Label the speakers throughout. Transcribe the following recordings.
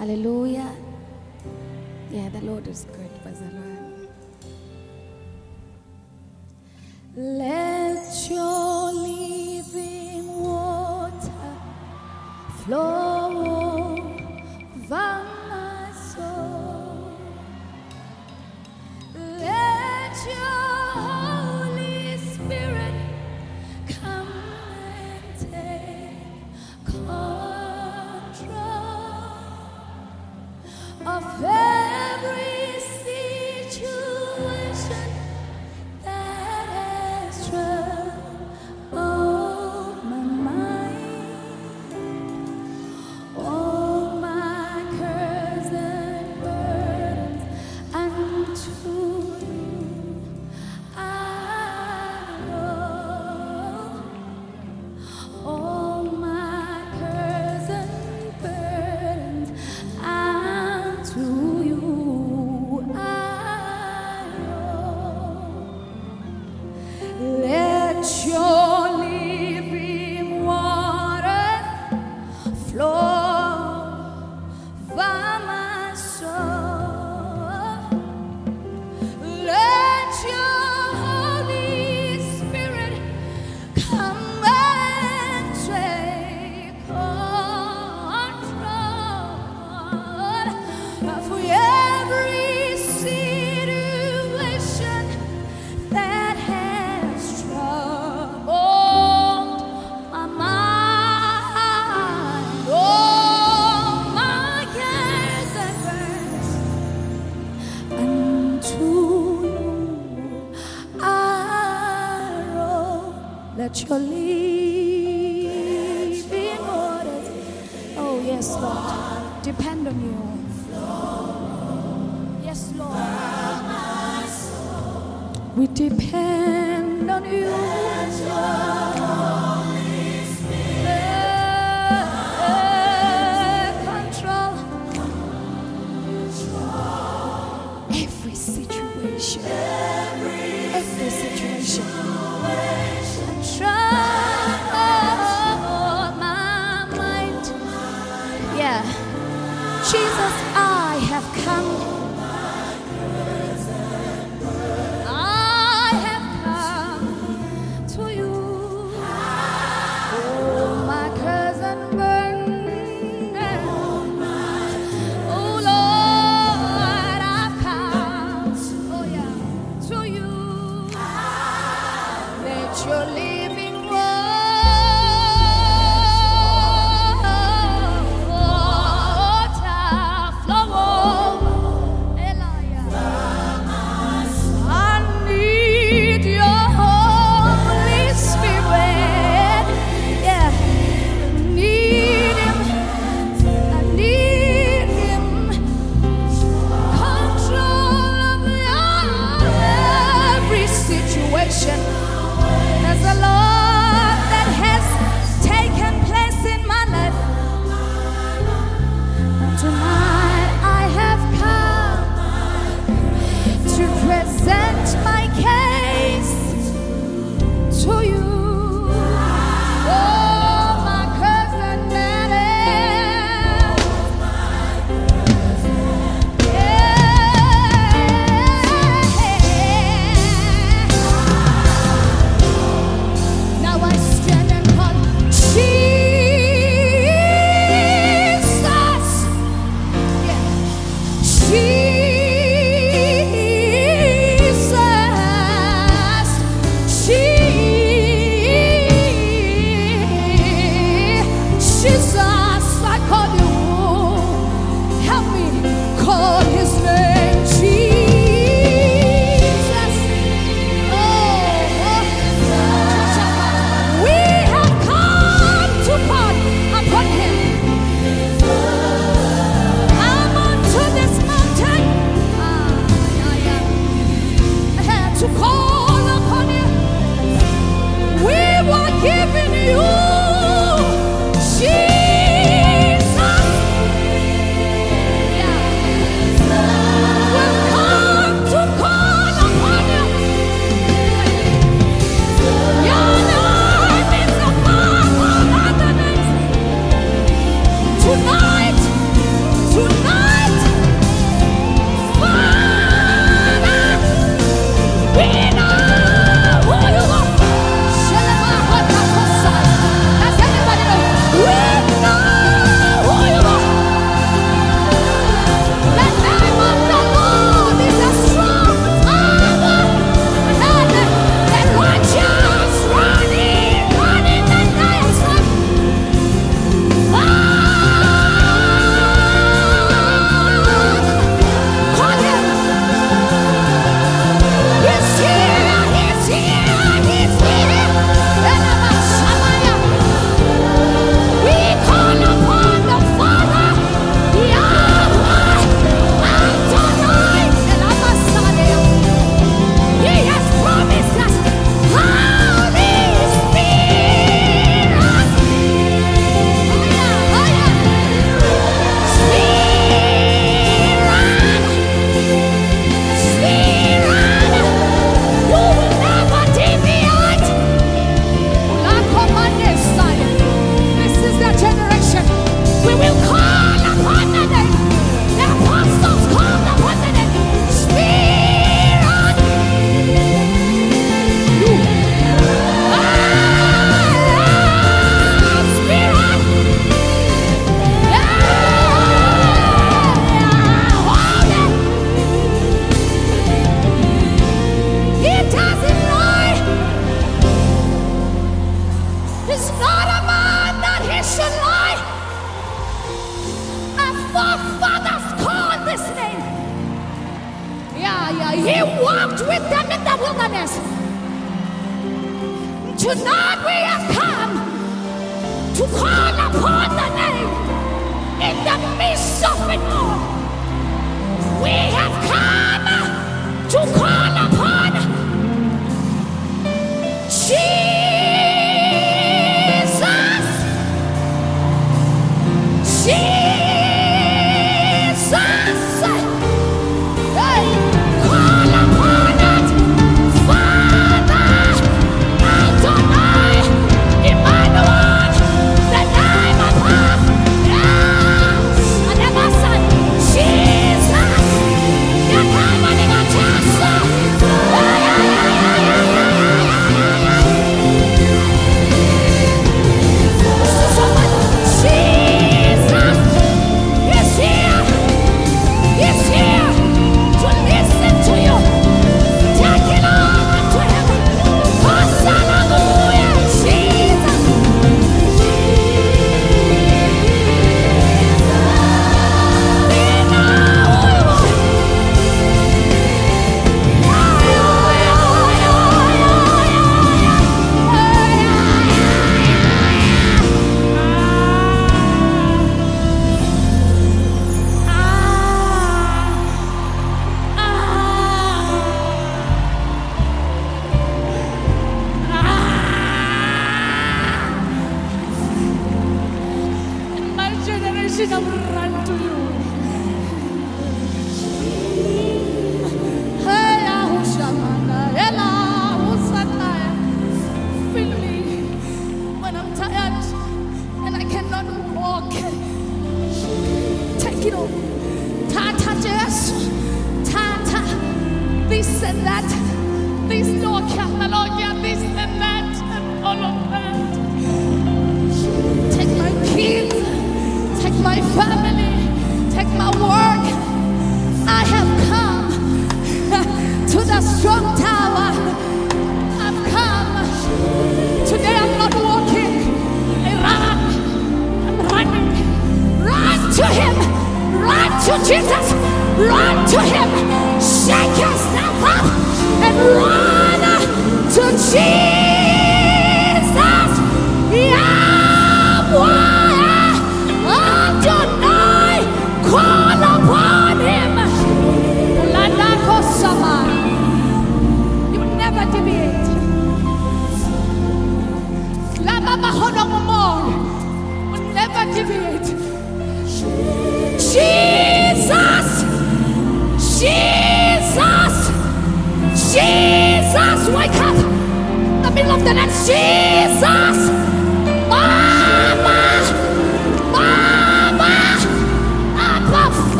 Speaker 1: Hallelujah. Yeah, the Lord is good. Praise the Lord. Let your living water flow over my soul. Let your Holy Spirit come and take control of every situation that has troubled my mind. All my cares and burdens unto you I roll. All my cares and burdens unto you I roll. Let your living water flow over my soul. Let your Holy Spirit come and take control of every situation that has troubled my mind. All my cares and burdens unto you I roll. Let your living waters, oh yes, Lord, depend on you. Yes, Lord, we depend on you. Control every situation. Every situation. Control my mind. Yeah. Jesus, I have come. I have come to you. Oh, my cares and burdens. Oh, Lord, I've come. Oh, yeah, to you. Let your living water He walked with them in the wilderness. Tonight we have come to call upon the name in the midst of it all. We have come to call upon Jesus. Jesus. Hey, call upon it. Father, Adonai, Emmanuel, the name above. Yes. And ever said, Jesus. You're coming in a tassel.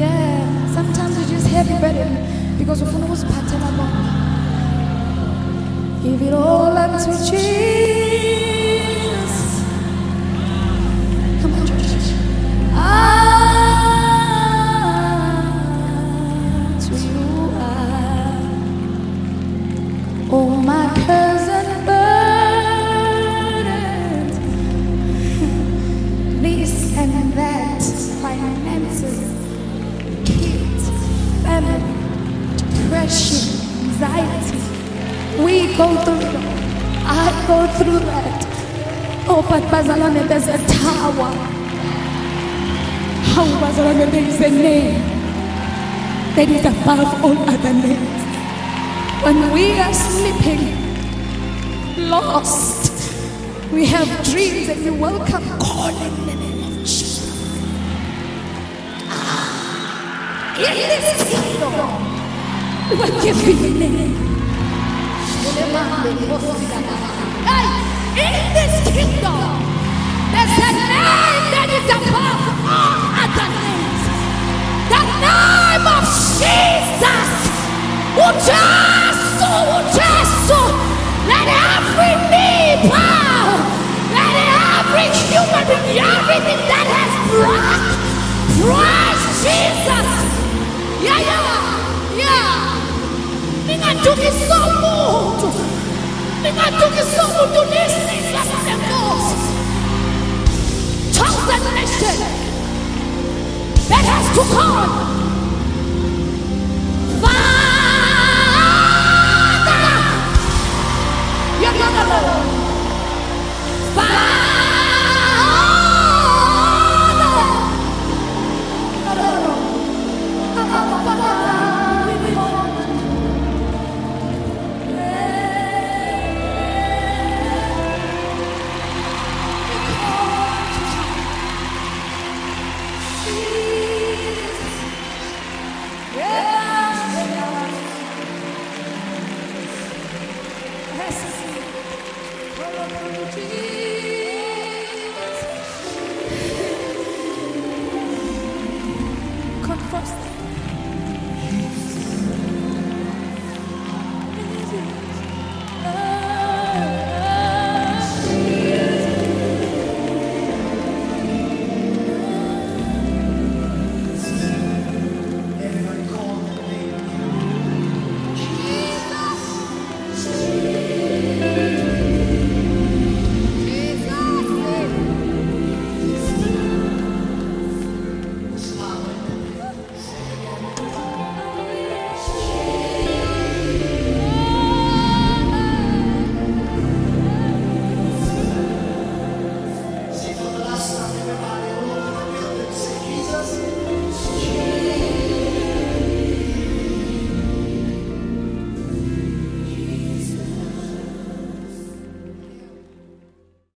Speaker 1: Yeah, sometimes we just heavy burden because of who's pattern about. Give it all unto Jesus. Come on, church. To you oh my cousin burdens, this and that, finances, kids, family, depression, anxiety. We go through it. I go through that. Oh, but Bazalone, there's a tower. How Bazalone, there is a name that is above all other names. When we are sleeping, lost, we have dreams and we welcome calling the name of Jesus. In this kingdom, we will give you a name. In this kingdom, there's a name that is above all other names. The name of Jesus. Let every knee bow. Let every human being, everything that has breath, praise Jesus. Yeah. Chosen nation that has to come.